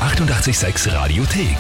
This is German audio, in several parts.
886 Radiothek.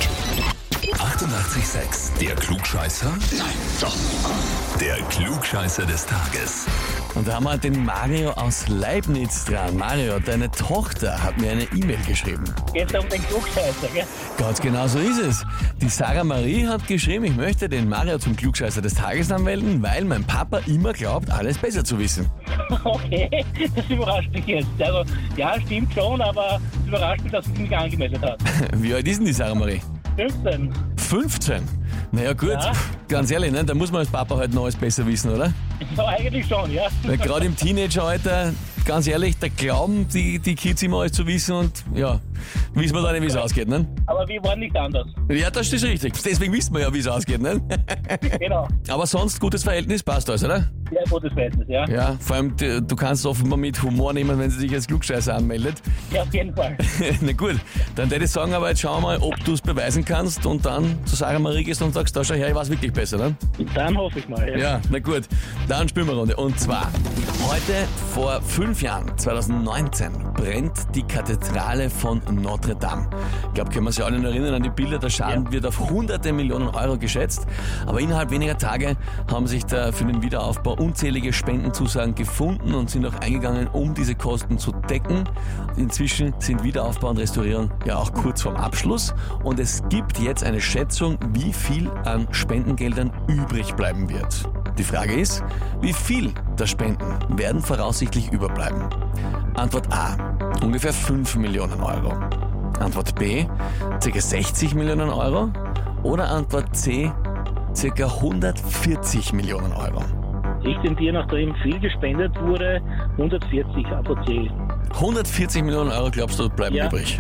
88,6. Der Klugscheißer? Nein, doch. Der Klugscheißer des Tages. Und da haben wir den Mario aus Leibniz dran. Mario, deine Tochter hat mir eine E-Mail geschrieben. Geht um den Klugscheißer, gell? Ganz genau so ist es. Die Sarah Marie hat geschrieben, ich möchte den Mario zum Klugscheißer des Tages anmelden, weil mein Papa immer glaubt, alles besser zu wissen. Okay, das überrascht mich jetzt. Also, ja, stimmt schon, aber es überrascht mich, dass sie mich angemeldet hat. Wie alt ist denn die Sarah Marie? 15. 15? Naja gut, Ja. ganz ehrlich, ne? Da muss man als Papa halt noch alles besser wissen, oder? Ja, eigentlich schon, ja. Weil gerade im Teenageralter, ganz ehrlich, da glauben die Kids immer alles zu wissen und ja, wissen wir dann nicht, wie es ausgeht, ne? Aber wir waren nicht anders. Ja, das ist richtig. Deswegen wissen wir ja, wie es ausgeht, ne? Genau. Aber sonst gutes Verhältnis passt alles, oder? Sehr gutes Verhältnis, ja. Ja, vor allem, du kannst es offenbar mit Humor nehmen, wenn sie sich als Klugscheißer anmeldet. Ja, auf jeden Fall. Na gut, dann würde ich sagen, aber jetzt schauen wir mal, ob du es beweisen kannst und dann zu Sarah Marie gehst und sagst, da schau her, ich weiß wirklich besser, ne? Dann hoffe ich mal, ja. Ja, na gut, dann spielen wir eine Runde. Und zwar, heute vor 5 Jahren, 2019, brennt die Kathedrale von Notre Dame. Ich glaube, können wir uns ja alle noch erinnern an die Bilder, der Schaden wird auf hunderte Millionen Euro geschätzt. Aber innerhalb weniger Tage haben sich da für den Wiederaufbau unzählige Spendenzusagen gefunden und sind auch eingegangen, um diese Kosten zu decken. Inzwischen sind Wiederaufbau und Restaurierung ja auch kurz vorm Abschluss und es gibt jetzt eine Schätzung, wie viel an Spendengeldern übrig bleiben wird. Die Frage ist, wie viel der Spenden werden voraussichtlich überbleiben? Antwort A, ungefähr 5 Millionen Euro. Antwort B, ca. 60 Millionen Euro. Oder Antwort C, ca. 140 Millionen Euro. Ich tendiere, nachdem viel gespendet wurde, 140 AVC. 140 Millionen Euro glaubst du bleiben Ja. übrig?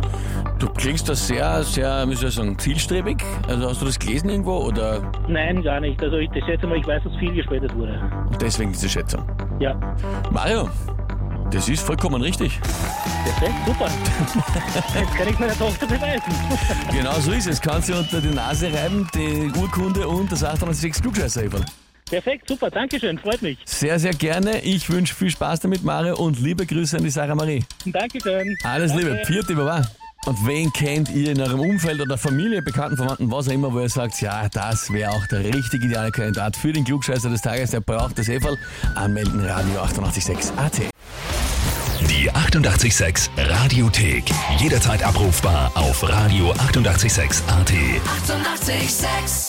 Du klingst da sehr, wie soll ich sagen, zielstrebig. Also hast du das gelesen irgendwo oder Nein, gar nicht. Also ich schätze mal, ich weiß, dass viel gespendet wurde. deswegen diese Schätzung? Ja. Mario, das ist vollkommen richtig. Perfekt, super. Jetzt kann ich meiner Tochter beweisen. Genau so ist es. Kannst du unter die Nase reiben, die Urkunde und das 886 Klugscheißer-Eferl. Perfekt, super, dankeschön, freut mich. Sehr, sehr gerne. Ich wünsche viel Spaß damit, Mario, und liebe Grüße an die Sarah Marie. Dankeschön. Alles Danke. Liebe. Vierte Baba. Und wen kennt ihr in eurem Umfeld oder Familie, Bekannten, Verwandten, was auch immer, wo ihr sagt, ja, das wäre auch der richtige ideale Kandidat für den Klugscheißer des Tages, der braucht das Eferl. Anmelden, Radio 886 AT. Die 88,6 Radiothek. Jederzeit abrufbar auf Radio 88,6 AT. 88,6.